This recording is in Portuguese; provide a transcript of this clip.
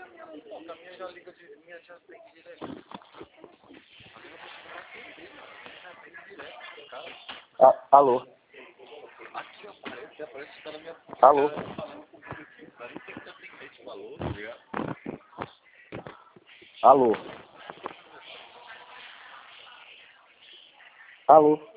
Pô, a minha já liga de minha já tem direto. Alô? Aqui aparece que tá na minha. Alô? Falando comigo aqui, cara. Nem tem que atender esse valor, tá ligado? Alô? Alô?